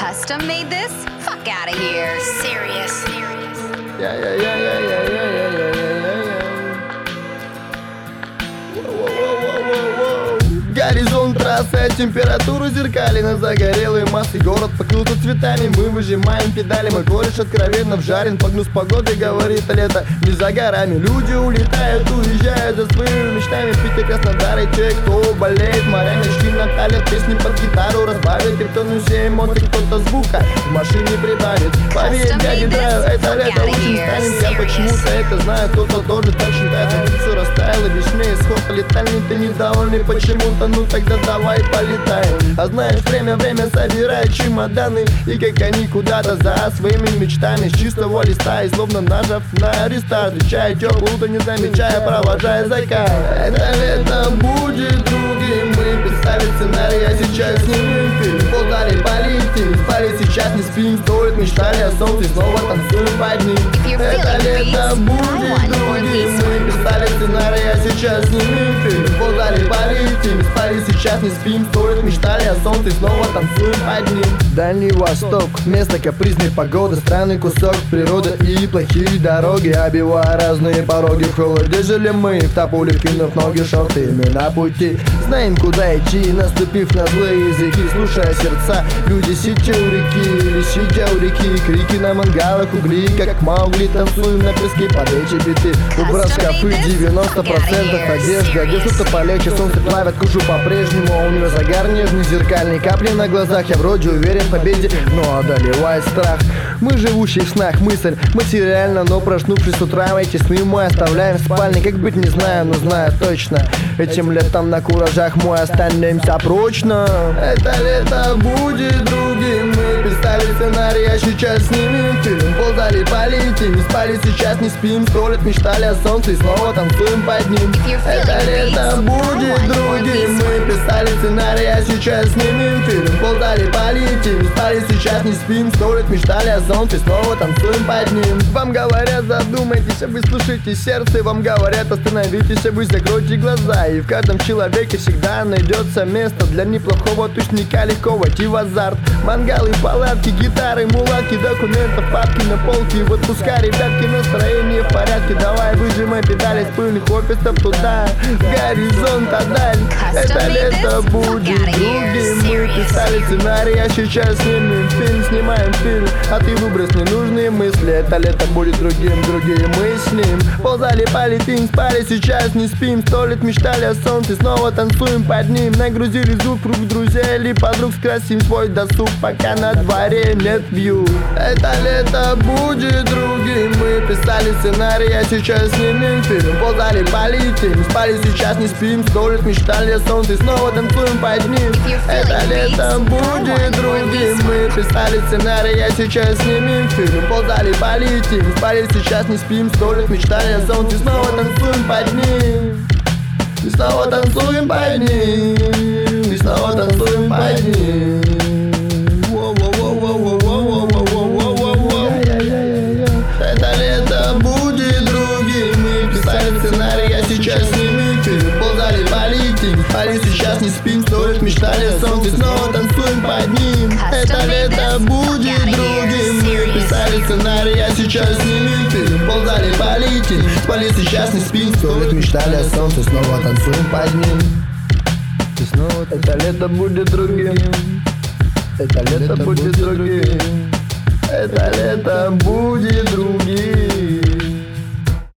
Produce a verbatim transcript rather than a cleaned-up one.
custom made this? Fuck out of here. Serious. Yeah, yeah, yeah, yeah, yeah, yeah, yeah, yeah, yeah, yeah. Whoa, whoa, whoa, whoa, whoa. Горизонт, трасса, температуру зеркали на загорелые массы. Город покрылся цветами, мы выжимаем педали. Мой кореш откровенно вжарен, погнуз погоды, говорит лето не за горами. Люди улетают, уезжают за своими мечтами. Питер, Краснодар и те, кто болеет морями. Очки накалят, песни под гитару разбавят. Криптону все эмоции, кто-то звука в машине прибавит. Поверь, дядя драйв, это лето очень станет. Я почему-то это знаю, кто-то тоже так считает. Все растаяло, вечный исход летальный. Ты недовольный почему-то, ну тогда давай полетаем. А знаешь, время, время собирает чемоданы. И как они куда-то за своими мечтами. С чистого листа и словно нажав на рестарт. Встречая теплую утро, не замечая, провожая закат. Это лето будет другим. Мы писали сценарий, а сейчас снимем фильм. Полтори полетим, спали, сейчас не спим. Стоит мечтали о солнце, снова танцуем под ним. Это лето будет другим. Мы писали сценарий, а сейчас снимем фильм. Полтори полетим, спали, сейчас не спим. Стоит мечтали о солнце, снова танцуем под ним. Дальний Восток, место капризной погоды. Странный кусок природы и плохие дороги. Обивая разные пороги, в холоде жили мы. В топуле кинув ноги шортами на пути. Знаем, куда идти, наступив на злые языки. Слушая сердца, люди сидя у реки или сидя у реки. Крики на мангалах, угли, как Маугли. Танцуем на песке под эти биты. Убрав шкафы, девяносто процентов одежды. Одежду-то полегче, солнце плавит кожу по-прежнему. А у нее загар нежный, зеркальные капли на глазах. Я вроде уверен в победе, но одолевает страх. Мы живущие в снах, мысль материально, но проснувшись с утра эти сны мы оставляем в спальне. Как быть не знаю, но знаю точно. Этим летом на куражах мы останемся прочно. Это лето будет другим. Мы писали сценарий, а сейчас снимем фильм. Ползали, полетим, спали, сейчас не спим. Сто лет мечтали о солнце и снова танцуем под ним. Это лето будет другим. Мы писали сценарий, а сейчас снимем фильм. Ползали, полетим, спали, сейчас не спим. Сто лет мечтали о солнце и снова танцуем под ним. Вам говорят, задумайтесь, а вы слушайте сердце. Вам говорят, остановитесь, а вы закройте глаза. И в каждом человеке всегда найдется место для неплохого тусника, легко войти в азарт. Мангалы, палатки, гитары, мулатки, документов, папки на полке. Вот пускай, ребятки, настроение в порядке. Давай выжимай педали с пыльных офисов туда, в горизонт отдаль. Это лето будет другим. Мы писали сценарий, а сейчас снимем фильм, снимаем фильм. А ты выбрось ненужные мысли. Это лето будет другим, другие мы с ним. Ползали, полетим, спали, сейчас не спим. Сто лет мечтали о солнце, снова танцуем под ним. Нагрузили звук круг друзей или подруг, скрасим свой досуг, пока на дворе нет вью. Это лето будет другим. Мы писали сценарий, а сейчас снимем фильм. Ползали, полетим, спали, сейчас не спим. Сто лет мечтали о солнце, снова танцуем под ним. Это лето будет другим. Мы писали сценарий, а сейчас снимем фильм. Ползали, полетим, спали, сейчас не спим. Сто лет мечтали о солнце, снова танцуем под ним. И снова танцуем под ним. И снова танцуем под ним. Это лето будет другим. Мы писали сценарий, а сейчас снимем фильм. Ползали, полетим, спали, сейчас не спим. Сто лет мечтали о солнце, снова танцуем под ним. Это лето будет другим. Мы писали сценарий, а сейчас снимем фильм. Ползали, полетим, спали, сейчас не спим. Сто лет мечтали о солнце, снова танцуем под ним. И снова это лето будет другим. Это лето будет другим. Это лето будет другим.